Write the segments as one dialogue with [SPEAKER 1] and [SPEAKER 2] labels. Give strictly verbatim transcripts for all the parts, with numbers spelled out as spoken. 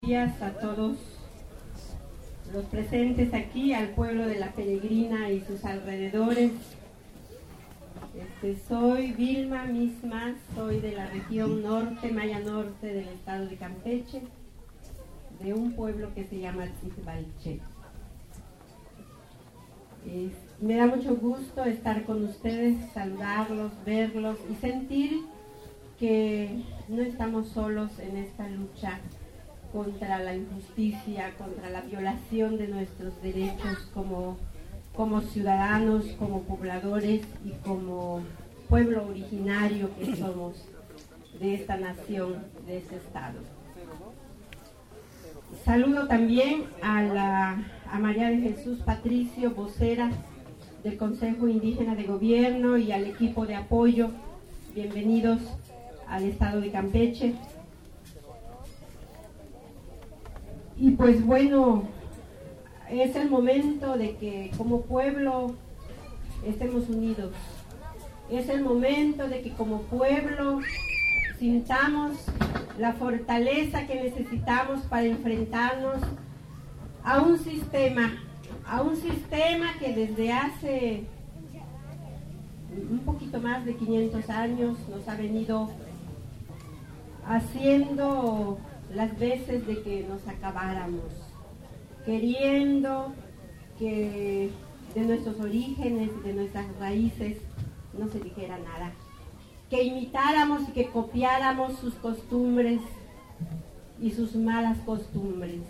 [SPEAKER 1] días a todos los presentes aquí, al pueblo de La Peregrina y sus alrededores. Este, soy Vilma misma, soy de la región norte, Maya Norte del estado de Campeche, de un pueblo que se llama Tzitbalche. Es, me da mucho gusto estar con ustedes, saludarlos, verlos y sentir que no estamos solos en esta lucha contra la injusticia, contra la violación de nuestros derechos como, como ciudadanos, como pobladores y como pueblo originario que somos de esta nación, de este estado. Saludo también a, la, a María de Jesús Patricio, vocera del Consejo Indígena de Gobierno, y al equipo de apoyo. Bienvenidos al estado de Campeche. Y pues bueno, es el momento de que como pueblo estemos unidos. Es el momento de que como pueblo sintamos la fortaleza que necesitamos para enfrentarnos a un sistema, a un sistema que desde hace un poquito más de quinientos años nos ha venido haciendo las veces de que nos acabáramos, queriendo que de nuestros orígenes, de nuestras raíces, no se dijera nada, que imitáramos y que copiáramos sus costumbres y sus malas costumbres.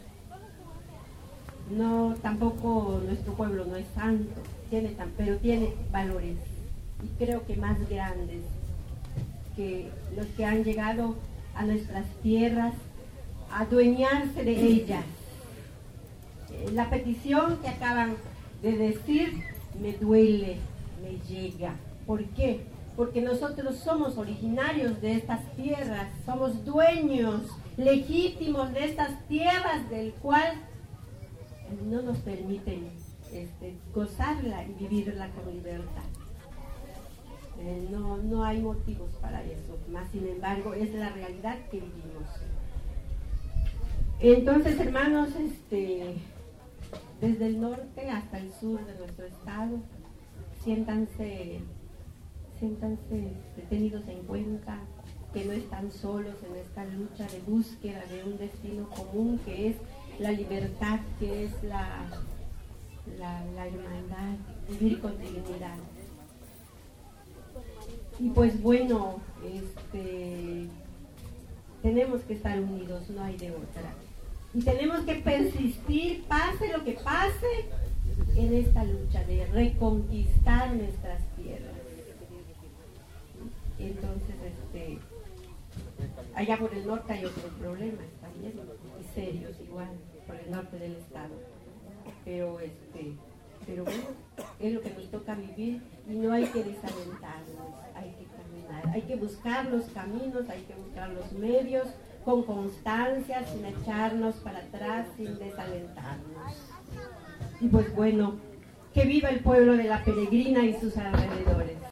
[SPEAKER 1] No, tampoco nuestro pueblo no es santo, tiene tan, pero tiene valores, y creo que más grandes que los que han llegado a nuestras tierras, a adueñarse de ellas. La petición que acaban de decir me duele, me llega. ¿Por qué? Porque nosotros somos originarios de estas tierras, somos dueños legítimos de estas tierras, del cual no nos permiten este, gozarla y vivirla con libertad. Eh, no, no hay motivos para eso, más sin embargo es la realidad que vivimos. Entonces, hermanos, este, desde el norte hasta el sur de nuestro estado, siéntanse, siéntanse tenidos en cuenta, que no están solos en esta lucha de búsqueda de un destino común, que es la libertad, que es la, la, la hermandad, vivir con dignidad. Y pues bueno, este, tenemos que estar unidos, no hay de otra. Y tenemos que persistir, pase lo que pase, en esta lucha de reconquistar nuestras tierras. Entonces, este, allá por el norte hay otros problemas también, y serios igual, por el norte del estado. Pero este, pero bueno, es lo que nos toca vivir y no hay que desalentarnos, hay que caminar, hay que buscar los caminos, hay que buscar los medios con constancia, sin echarnos para atrás, sin desalentarnos. Y pues bueno, que viva el pueblo de La Peregrina y sus alrededores.